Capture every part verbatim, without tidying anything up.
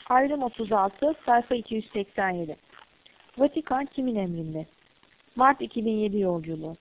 Ayrım otuz altı, sayfa iki yüz seksen yedi. Vatikan kimin emrinde? Mart iki bin yedi yolculuğu.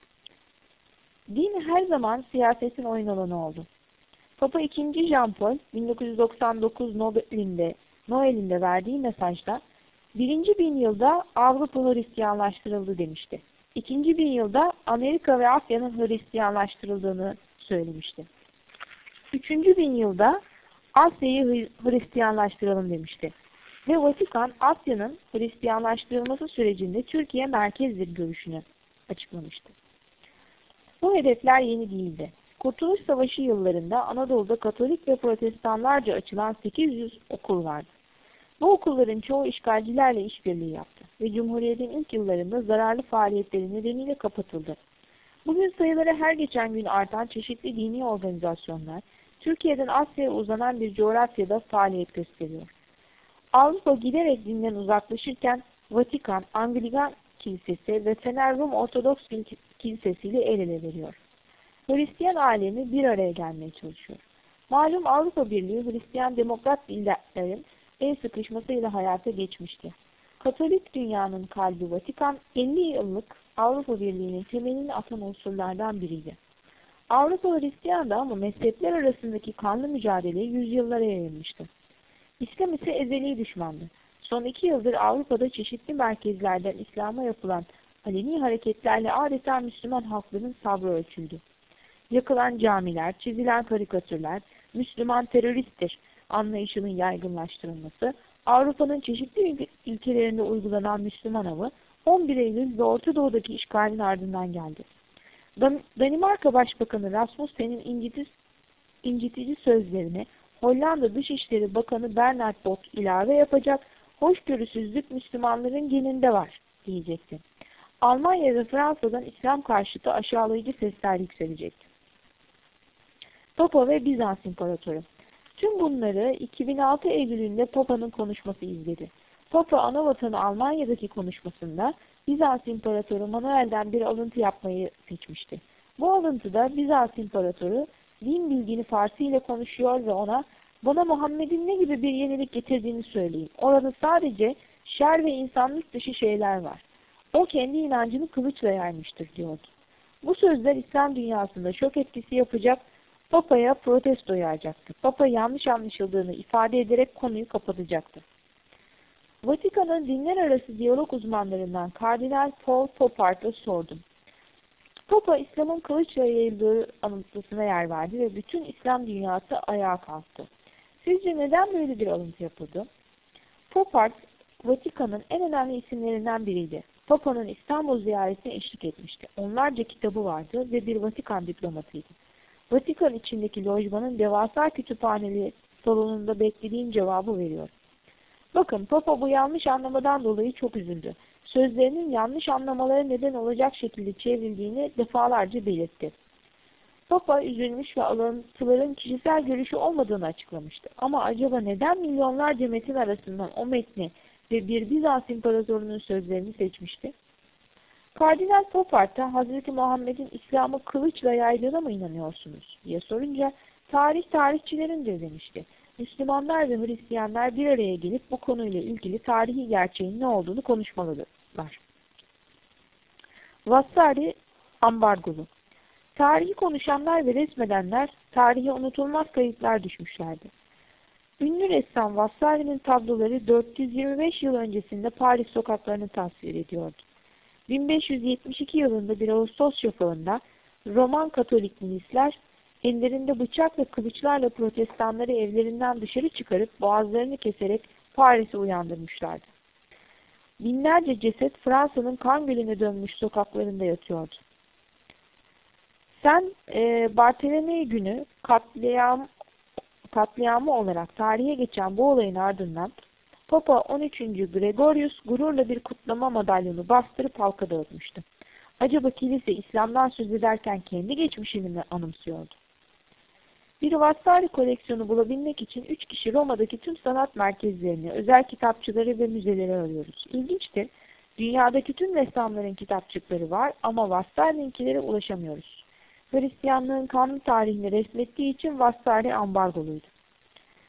Din her zaman siyasetin oyun alanı oldu. Papa ikinci. Jean Paul, bin dokuz yüz doksan dokuz Noel'inde, Noel'inde verdiği mesajda, birinci bin yılda Avrupa Hristiyanlaştırıldı demişti. İkinci bin yılda Amerika ve Asya'nın Hristiyanlaştırıldığını söylemişti. Üçüncü bin yılda Asya'yı Hristiyanlaştıralım demişti. Ve Vatikan, Asya'nın Hristiyanlaştırılması sürecinde Türkiye merkezdir görüşünü açıklamıştı. Bu hedefler yeni değildi. Kurtuluş Savaşı yıllarında Anadolu'da Katolik ve Protestanlarca açılan sekiz yüz okul vardı. Bu okulların çoğu işgalcilerle işbirliği yaptı ve Cumhuriyet'in ilk yıllarında zararlı faaliyetleri nedeniyle kapatıldı. Bugün sayıları her geçen gün artan çeşitli dini organizasyonlar, Türkiye'den Asya'ya uzanan bir coğrafyada faaliyet gösteriyor. Avrupa giderek dinden uzaklaşırken Vatikan, Anglikan Kilisesi ve Fener Rum Ortodoks Kilisesi ile el ele veriyor. Hristiyan alemi bir araya gelmeye çalışıyor. Malum Avrupa Birliği Hristiyan Demokrat milletlerin el sıkışmasıyla hayata geçmişti. Katolik dünyanın kalbi Vatikan, elli yıllık Avrupa Birliği'nin temelini atan unsurlardan biriydi. Avrupa Hristiyan'da ama mezhepler arasındaki kanlı mücadele yüzyıllara yayılmıştı. İslam ise ezeli düşmandı. Son iki yıldır Avrupa'da çeşitli merkezlerden İslam'a yapılan aleni hareketlerle adeta Müslüman halkların sabrı ölçüldü. Yakılan camiler, çizilen karikatürler, Müslüman teröristtir anlayışının yaygınlaştırılması, Avrupa'nın çeşitli ülkelerinde uygulanan Müslüman avı, on bir Eylül ve Orta Doğu'daki işgalin ardından geldi. Danimarka Başbakanı Rasmussen'in incitici, incitici sözlerini Hollanda Dışişleri Bakanı Bernard Bot ilave yapacak, hoşgörüsüzlük Müslümanların geninde var diyecekti. Almanya ve Fransa'dan İslam karşıtı aşağılayıcı sesler yükselecekti. Papa ve Bizans İmparatoru. Tüm bunları iki bin altı Eylül'ünde Papa'nın konuşması izledi. Papa Anavatanı Almanya'daki konuşmasında Bizans İmparatoru Manuel'den bir alıntı yapmayı seçmişti. Bu alıntıda Bizans İmparatoru din bilgini Farsi ile konuşuyor ve ona "Bana Muhammed'in ne gibi bir yenilik getirdiğini söyleyin. Orada sadece şer ve insanlık dışı şeyler var. O kendi inancını kılıçla yaymıştır" diyordu. Bu sözler İslam dünyasında şok etkisi yapacak, Papa'ya protesto yayacaktı. Papa yanlış anlaşıldığını ifade ederek konuyu kapatacaktı. Vatikan'ın dinler arası diyalog uzmanlarından Kardinal Paul Popart'a sordum. Papa, İslam'ın kılıçla yayıldığı alıntısına yer verdi ve bütün İslam dünyası ayağa kalktı. Sizce neden böyle bir alıntı yapıldı? Popart, Vatikan'ın en önemli isimlerinden biriydi. Papa'nın İstanbul ziyaretine eşlik etmişti. Onlarca kitabı vardı ve bir Vatikan diplomatıydı. Vatikan içindeki lojmanın devasa kütüphaneli salonunda beklediğim cevabı veriyor. Bakın, Papa bu yanlış anlamadan dolayı çok üzüldü. Sözlerinin yanlış anlamalara neden olacak şekilde çevrildiğini defalarca belirtti. Papa üzülmüş ve alıntıların kişisel görüşü olmadığını açıklamıştı. Ama acaba neden milyonlarca metin arasından o metni ve bir Bizans imparatorunun sözlerini seçmişti? Kardinal Popart da Hazreti Muhammed'in İslam'ı kılıçla yaydığına mı inanıyorsunuz diye sorunca tarih tarihçilerindir demişti. Müslümanlar ve Hristiyanlar bir araya gelip bu konuyla ilgili tarihi gerçeğin ne olduğunu konuşmalılar. Vasari ambargolu. Tarihi konuşanlar ve resmedenler tarihe unutulmaz kayıtlar düşmüşlerdi. Ünlü ressam Vasari'nin tabloları dört yüz yirmi beş yıl öncesinde Paris sokaklarını tasvir ediyordu. bin beş yüz yetmiş iki yılında bir Ağustos şafağında Roman Katolik milisler ellerinde bıçak ve kılıçlarla protestanları evlerinden dışarı çıkarıp boğazlarını keserek Paris'i uyandırmışlardı. Binlerce ceset Fransa'nın kan gölüne dönmüş sokaklarında yatıyordu. Sen e, Bartolomei günü katliam, katliamı olarak tarihe geçen bu olayın ardından Papa on üçüncü Gregorius gururla bir kutlama madalyonu bastırıp halka dağıtmıştı. Acaba kilise İslam'dan söz ederken kendi geçmişini mi anımsıyordu? Bir Vasari koleksiyonu bulabilmek için üç kişi Roma'daki tüm sanat merkezlerini, özel kitapçıları ve müzeleri arıyoruz. İlginçtir, dünyadaki tüm ressamların kitapçıkları var ama Vasari'ninkilere ulaşamıyoruz. Hristiyanlığın kanlı tarihini resmettiği için Vasari ambargoluydu.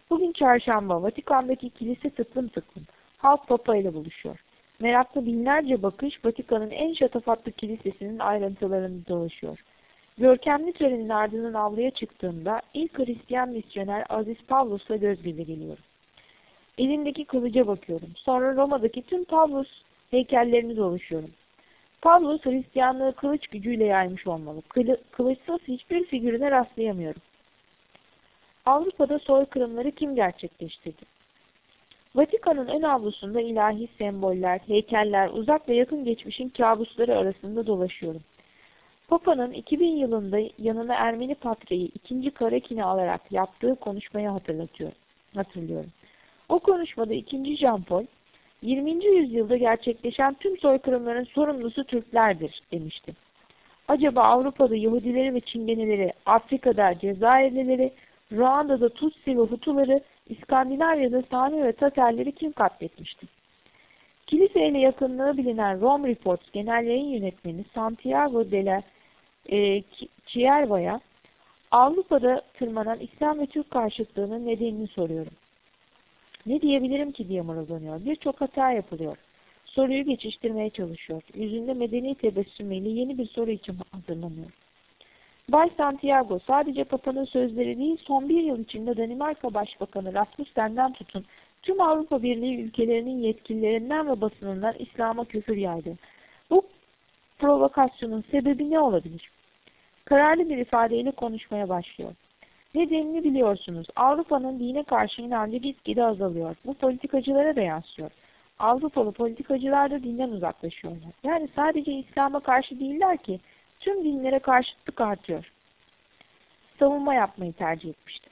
Bugün çarşamba, Vatikan'daki kilise tıklım tıklım. Halk Papa ile buluşuyor. Meraklı binlerce bakış Vatikan'ın en şatafatlı kilisesinin ayrıntılarını dolaşıyor. Görkemli törenin ardından avluya çıktığımda ilk Hristiyan misyoner Aziz Pavlus'la göz göze geliyorum. Elimdeki kılıca bakıyorum. Sonra Roma'daki tüm Pavlus heykellerini dolaşıyorum. Pavlus Hristiyanlığı kılıç gücüyle yaymış olmalı. Kılı, kılıçsız hiçbir figürüne rastlayamıyorum. Avrupa'da soykırımları kim gerçekleştirdi? Vatikan'ın ön avlusunda ilahi semboller, heykeller, uzak ve yakın geçmişin kabusları arasında dolaşıyorum. Papa'nın iki bin yılında yanına Ermeni Patriği ikinci Karakin'i alarak yaptığı konuşmayı hatırlatıyorum. hatırlıyorum. O konuşmada ikinci Jean Paul, yirminci yüzyılda gerçekleşen tüm soykırımların sorumlusu Türklerdir demişti. Acaba Avrupa'da Yahudileri ve Çingeneleri, Afrika'da Cezayirlileri, Ruanda'da Tutsi ve Hutuları, İskandinavya'da Sami ve Taterleri kim katletmişti? Kiliseyle yakınlığı bilinen Rome Reports Genel Yayın Yönetmeni Santiago de la e, Cierva'ya Avrupa'da tırmanan İslam ve Türk karşıtlığının nedenini soruyorum. Ne diyebilirim ki diye mırıldanıyor. Birçok hata yapılıyor. Soruyu geçiştirmeye çalışıyor. Yüzünde medeni tebessümüyle yeni bir soru için hazırlanıyor. Bay Santiago, sadece Papa'nın sözleri değil, son bir yıl içinde Danimarka Başbakanı Rasmussen'den tutun, tüm Avrupa Birliği ülkelerinin yetkililerinden ve basınından İslam'a küfür yaydı. Bu provokasyonun sebebi ne olabilir? Kararlı bir ifadeyle konuşmaya başlıyor. Nedenini biliyorsunuz. Avrupa'nın dine karşı inancı gitgide azalıyor. Bu politikacılara da yansıyor. Avrupalı politikacılar da dinden uzaklaşıyorlar. Yani sadece İslam'a karşı değiller ki, tüm dinlere karşıtlık artıyor. Savunma yapmayı tercih etmişti.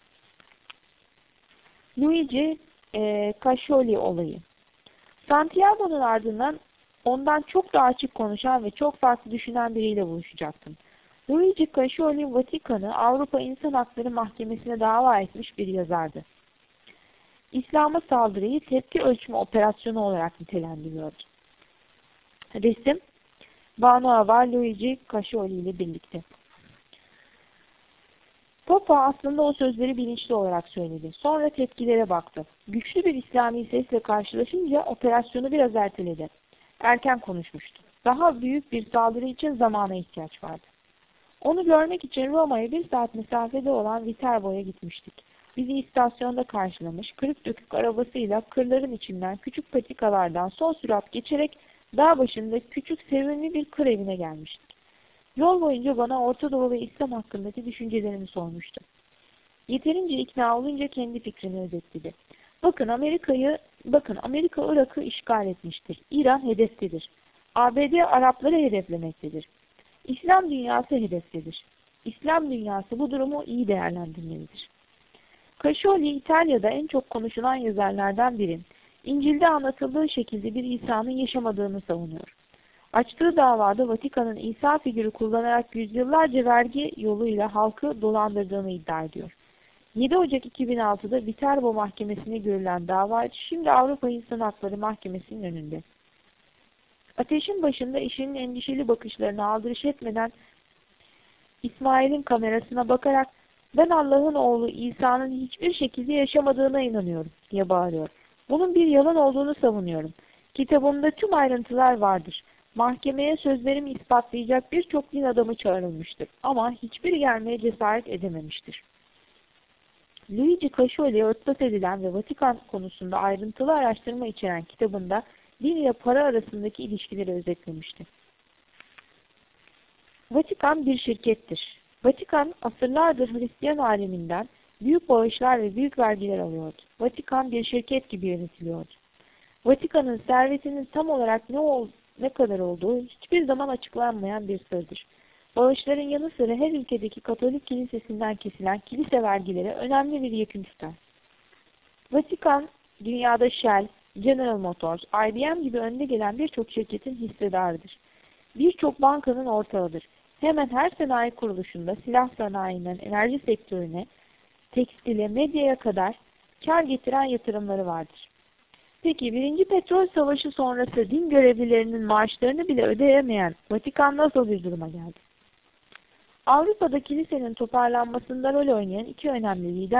Luigi e, Cascioli olayı. Santiago'nun ardından ondan çok daha açık konuşan ve çok farklı düşünen biriyle buluşacaktım. Luigi Cascioli, Vatikan'ı Avrupa İnsan Hakları Mahkemesi'ne dava etmiş bir yazardı. İslam'a saldırıyı tepki ölçme operasyonu olarak nitelendiriyordu. Resim, Banu Avar, Luigi Cascioli ile birlikte. Papa aslında o sözleri bilinçli olarak söyledi. Sonra tepkilere baktı. Güçlü bir İslami sesle karşılaşınca operasyonu biraz erteledi. Erken konuşmuştu. Daha büyük bir saldırı için zamana ihtiyaç vardı. Onu görmek için Roma'ya bir saat mesafede olan Viterbo'ya gitmiştik. Bizi istasyonda karşılamış, kırık dökük arabasıyla kırların içinden küçük patikalardan son sürat geçerek dağ başında küçük sevimli bir kır evine gelmiştik. Yol boyunca bana Orta Doğu ve İslam hakkındaki düşüncelerimi sormuştu. Yeterince ikna olunca kendi fikrini özetledi. Bakın Amerika'yı, bakın Amerika Irak'ı işgal etmiştir. İran hedeftedir. A B D Arapları hedeflemektedir. İslam dünyası hedeftedir. İslam dünyası bu durumu iyi değerlendirmelidir. Cascioli, İtalya'da en çok konuşulan yazarlardan biri. İncil'de anlatıldığı şekilde bir İsa'nın yaşamadığını savunuyor. Açtığı davada Vatikan'ın İsa figürü kullanarak yüzyıllarca vergi yoluyla halkı dolandırdığını iddia ediyor. yedi Ocak iki bin altıda Viterbo Mahkemesi'ne görülen dava şimdi Avrupa İnsan Hakları Mahkemesi'nin önünde. Ateşin başında eşinin endişeli bakışlarına aldırış etmeden İsmail'in kamerasına bakarak ben Allah'ın oğlu İsa'nın hiçbir şekilde yaşamadığına inanıyorum diye bağırıyor. Bunun bir yalan olduğunu savunuyorum. Kitabımda tüm ayrıntılar vardır. Mahkemeye sözlerimi ispatlayacak birçok din adamı çağrılmıştır. Ama hiçbiri gelmeye cesaret edememiştir. Luigi Cascioli örtbas edilen ve Vatikan konusunda ayrıntılı araştırma içeren kitabında din ile para arasındaki ilişkileri özetlemişti. Vatikan bir şirkettir. Vatikan asırlardır Hristiyan aleminden büyük bağışlar ve büyük vergiler alıyordu. Vatikan bir şirket gibi yönetiliyordu. Vatikan'ın servetinin tam olarak ne, ol, ne kadar olduğu hiçbir zaman açıklanmayan bir sırdır. Bağışların yanı sıra her ülkedeki Katolik kilisesinden kesilen kilise vergileri önemli bir yekün tutar. Vatikan, dünyada Shell, General Motors, I B M gibi önde gelen birçok şirketin hissedarıdır. Birçok bankanın ortağıdır. Hemen her sanayi kuruluşunda silah sanayinden enerji sektörüne, tekstile, medyaya kadar kar getiren yatırımları vardır. Peki birinci Petrol Savaşı sonrası din görevlilerinin maaşlarını bile ödeyemeyen Vatikan nasıl bir duruma geldi? Avrupa'da kilisenin toparlanmasında rol oynayan iki önemli lider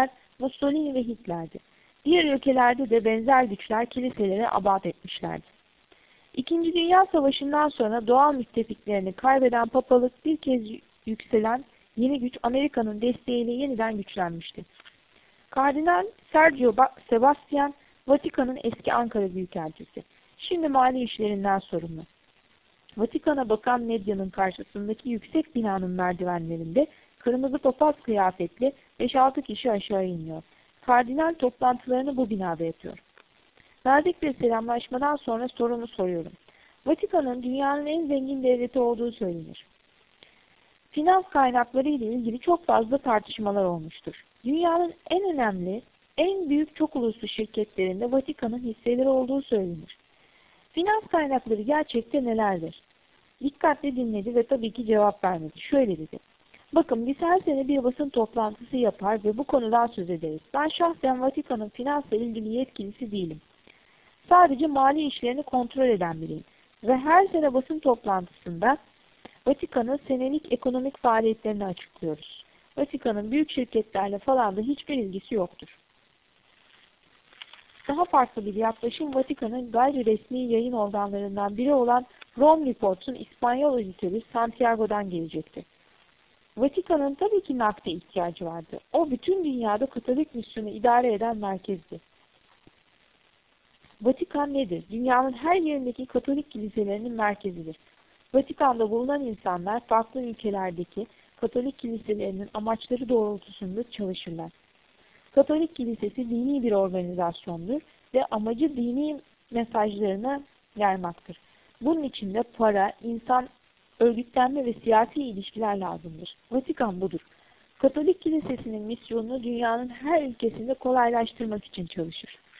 Mussolini ve Hitler'di. Diğer ülkelerde de benzer güçler kiliselere abat etmişlerdi. İkinci Dünya Savaşı'ndan sonra doğal müttefiklerini kaybeden papalık bir kez yükselen yeni güç Amerika'nın desteğiyle yeniden güçlenmişti. Kardinal Sergio Sebastian, Vatikan'ın eski Ankara Büyükelçisi. Şimdi mali işlerinden sorumlu. Vatikan'a bakan medyanın karşısındaki yüksek binanın merdivenlerinde kırmızı papaz kıyafetli beş altı kişi aşağı iniyor. Kardinal toplantılarını bu binada yapıyor. Nazik bir selamlaşmadan sonra sorumu soruyorum. Vatikan'ın dünyanın en zengin devleti olduğu söylenir. Finans kaynakları ile ilgili çok fazla tartışmalar olmuştur. Dünyanın en önemli, en büyük çok uluslu şirketlerinde Vatikan'ın hisseleri olduğu söylenir. Finans kaynakları gerçekte nelerdir? Dikkatle dinledi ve tabii ki cevap vermedi. Şöyle dedi. Bakın biz her sene bir basın toplantısı yapar ve bu konudan söz ederiz. Ben şahsen Vatikan'ın finansla ilgili yetkilisi değilim. Sadece mali işlerini kontrol eden biriyim. Ve her sene basın toplantısında Vatikan'ın senelik ekonomik faaliyetlerini açıklıyoruz. Vatikan'ın büyük şirketlerle falan da hiçbir ilgisi yoktur. Daha farklı bir yaklaşım Vatikan'ın gayri resmi yayın organlarından biri olan Rome Reports'un İspanyol editörü Santiago'dan gelecekti. Vatikan'ın tabii ki nakde ihtiyacı vardı. O bütün dünyada Katolik misyonu idare eden merkezdi. Vatikan nedir? Dünyanın her yerindeki Katolik kiliselerinin merkezidir. Vatikan'da bulunan insanlar farklı ülkelerdeki Katolik kiliselerinin amaçları doğrultusunda çalışırlar. Katolik kilisesi dini bir organizasyondur ve amacı dini mesajlarını yaymaktır. Bunun için de para, insan, örgütlenme ve siyasi ilişkiler lazımdır. Vatikan budur. Katolik kilisesinin misyonunu dünyanın her ülkesinde kolaylaştırmak için çalışır.